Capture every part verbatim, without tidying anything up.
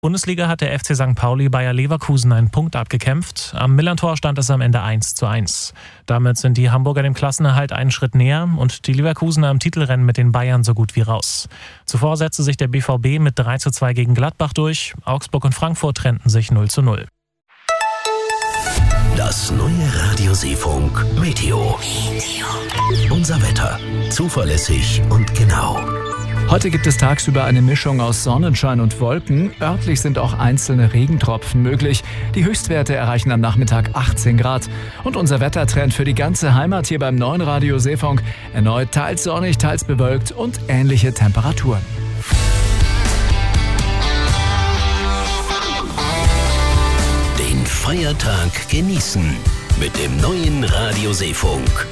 Bundesliga hat der F C Sankt Pauli Bayer Leverkusen einen Punkt abgekämpft. Am Millerntor stand es am Ende eins zu eins. Damit sind die Hamburger dem Klassenerhalt einen Schritt näher und die Leverkusener im Titelrennen mit den Bayern so gut wie raus. Zuvor setzte sich der B V B mit drei zu zwei gegen Gladbach durch. Augsburg und Frankfurt trennten sich null zu null. Das neue Radio Seefunk Meteo. Unser Wetter. Zuverlässig und genau. Heute gibt es tagsüber eine Mischung aus Sonnenschein und Wolken. Örtlich sind auch einzelne Regentropfen möglich. Die Höchstwerte erreichen am Nachmittag achtzehn Grad. Und unser Wettertrend für die ganze Heimat hier beim neuen Radio Seefunk. Erneut teils sonnig, teils bewölkt und ähnliche Temperaturen. Den Feiertag genießen mit dem neuen Radio Seefunk.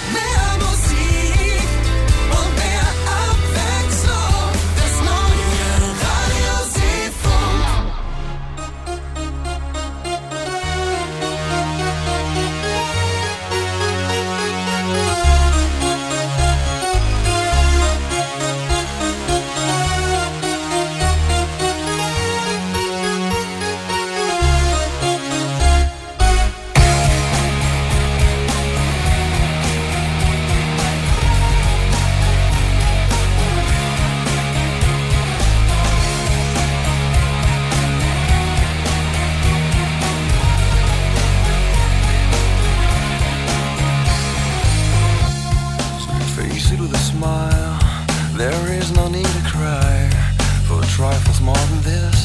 There is no need to cry for trifles more than this.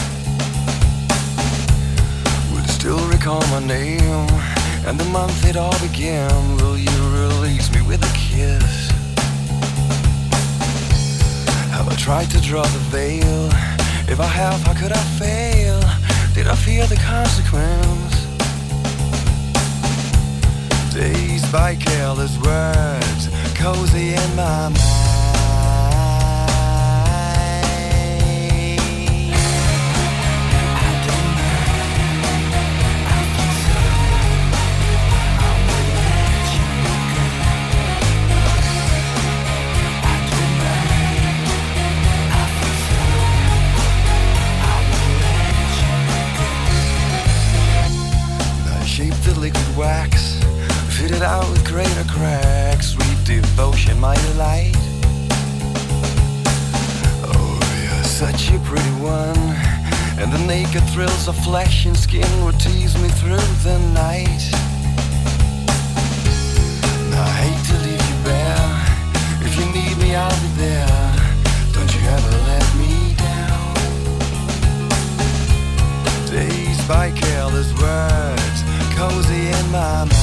Will you still recall my name and the month it all began? Will you release me with a kiss? Have I tried to draw the veil? If I have, how could I fail? Did I fear the consequence? Dazed by careless words, cozy in my mind. Liquid wax, fitted out with greater cracks. Sweet devotion, my delight. Oh, you're such a pretty one, and the naked thrills of flesh and skin would tease me through the night. I hate to leave you bare. If you need me, I'll be there. Don't you ever let me down. Dazed by careless words, cozy in my mind.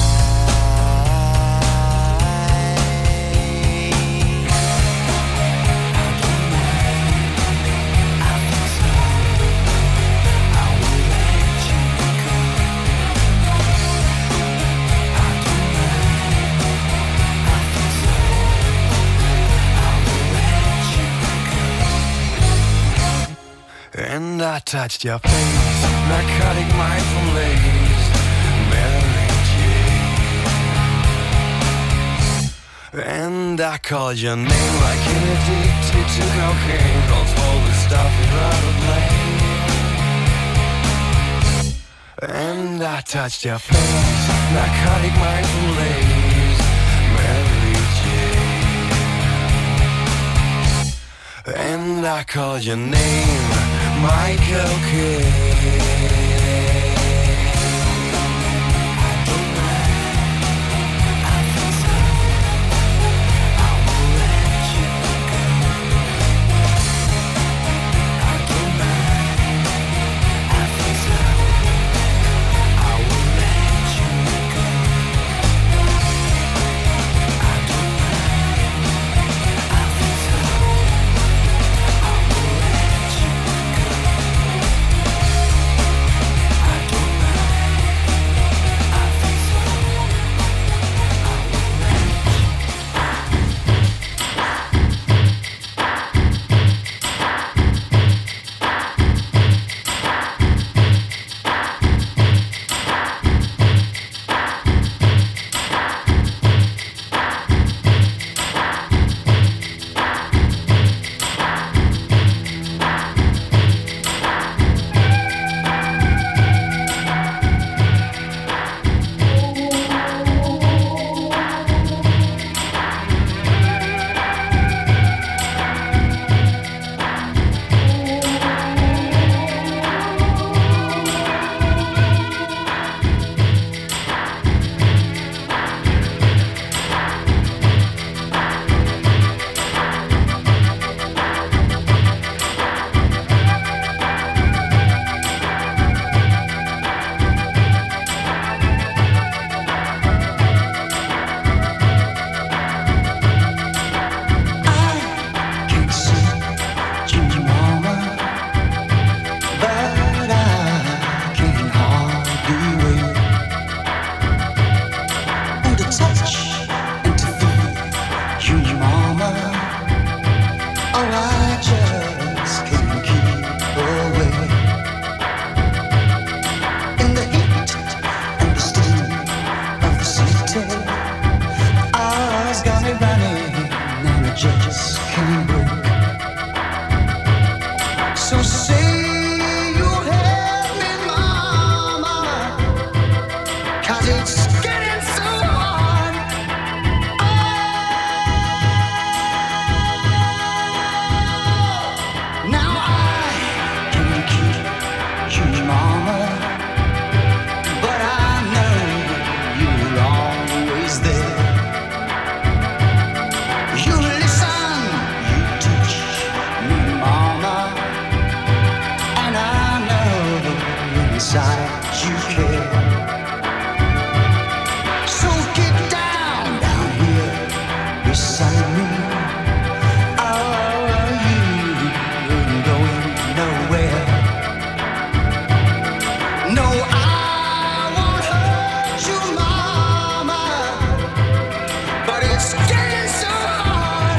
And I touched your face, narcotic mindful lace, Mary Jane. And I called your name like an addicted to cocaine, calls all the stuff you'd rather blame. And I touched your face, narcotic mindful lace, Mary Jane. And I called your name, Michael Kidd. I inside you care. So get down, down here beside me. Oh, you ain't going nowhere. No, I won't hurt you, mama, but it's getting so hard.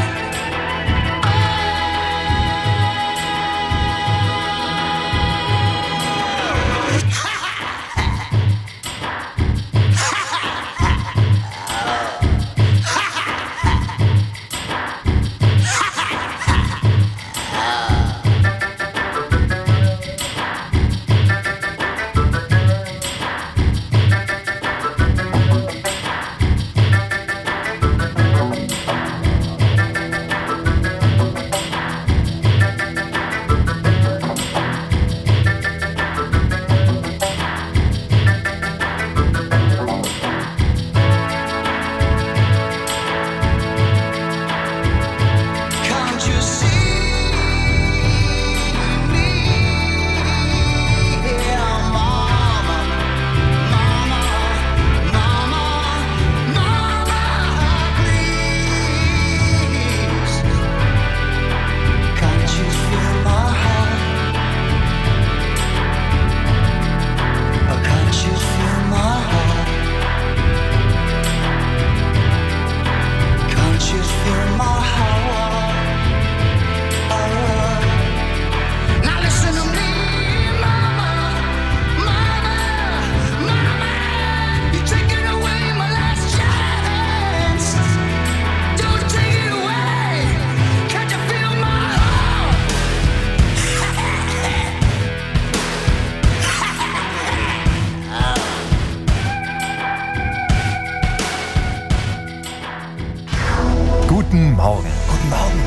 Guten Morgen. Guten Morgen.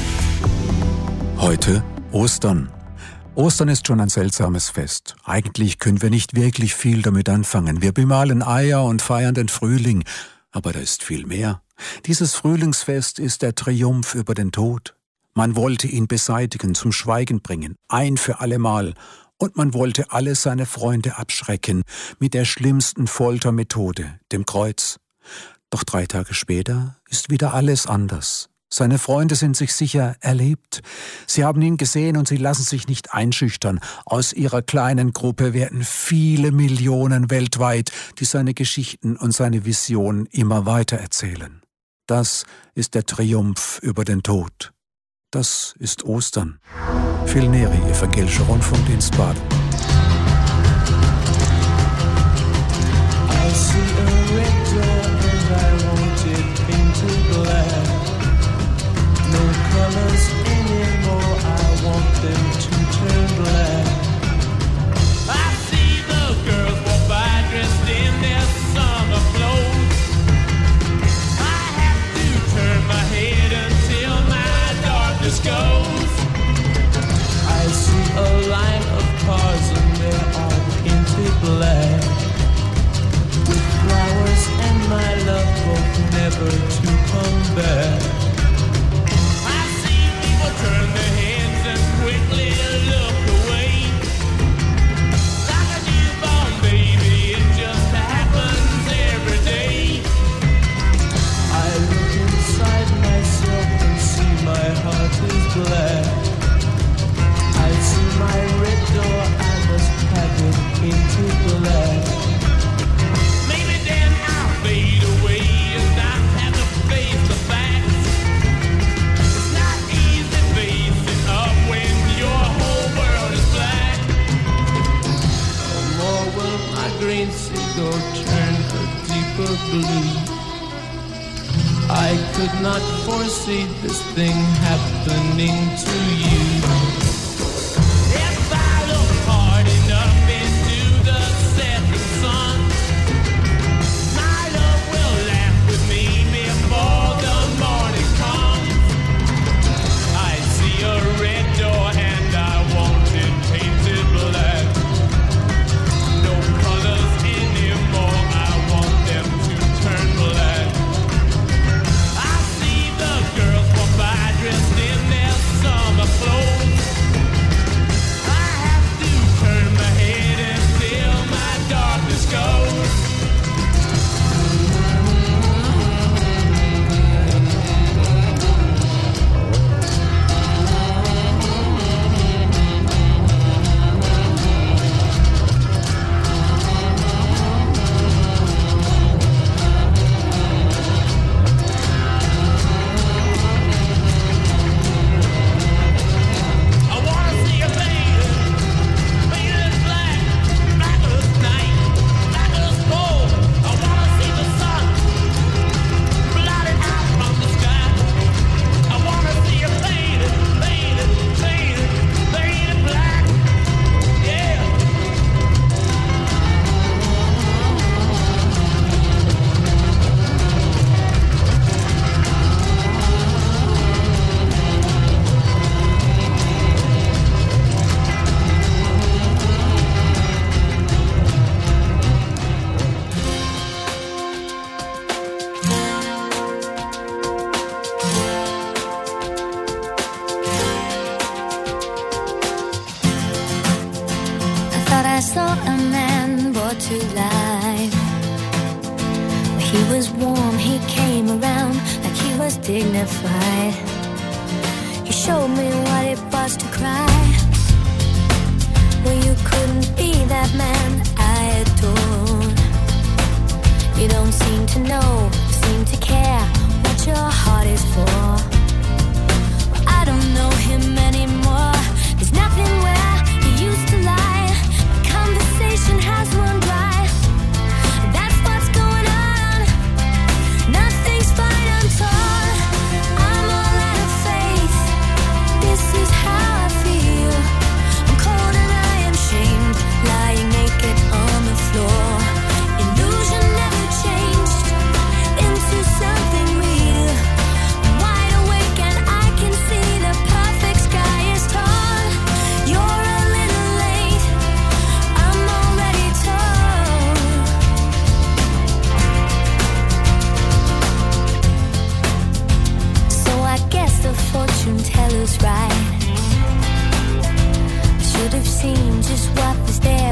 Heute Ostern. Ostern ist schon ein seltsames Fest. Eigentlich können wir nicht wirklich viel damit anfangen. Wir bemalen Eier und feiern den Frühling. Aber da ist viel mehr. Dieses Frühlingsfest ist der Triumph über den Tod. Man wollte ihn beseitigen, zum Schweigen bringen, ein für allemal. Und man wollte alle seine Freunde abschrecken mit der schlimmsten Foltermethode, dem Kreuz. Doch drei Tage später ist wieder alles anders. Seine Freunde sind sich sicher erlebt. Sie haben ihn gesehen und sie lassen sich nicht einschüchtern. Aus ihrer kleinen Gruppe werden viele Millionen weltweit, die seine Geschichten und seine Visionen immer weiter erzählen. Das ist der Triumph über den Tod. Das ist Ostern. Phil Neri, Evangelischer Rundfunkdienst Baden. I see a red door and I want it painted black. No colors anymore, I want them to turn black. I see the girls walk by dressed in their summer clothes. I have to turn my head until my darkness goes. I see a line of cars and they're all painted black. With flowers and my love hope never to come back. I see people turn their heads and quickly look away. Like a newborn baby, it just happens every day. I look inside myself and see my heart is black. I see my red door, I must have it painted black. Maybe then I'll fade away and I have to face the facts. It's not easy facing up when your whole world is black. No more will my green seagull turn a deeper blue. I could not foresee this thing happening to you. If I look hard enough into the setting sun, my love will laugh with me before the morning comes. I see a red door and I want it painted black. No colors anymore, I want them to turn black. I see the girls walk by dressed in their summer clothes. thought I saw a man brought to life. He was warm, he came around like he was dignified. He showed me what it was to cry. Well, you couldn't be that man I adored. You don't seem to know, seem to care what your heart is for. Well, I don't know him anymore. There's nothing where he used to lie. My conversation has run dry. That's what's going on. Nothing's fine, I'm torn. I'm all out of faith. This is how I feel. I'm cold and I am shamed, lying naked on the floor. Illusion never changed into something real. I'm wide awake and I can see the perfect sky is torn. You're a little late, I'm already torn. So I guess the fortune teller's right. I should have seen just what was there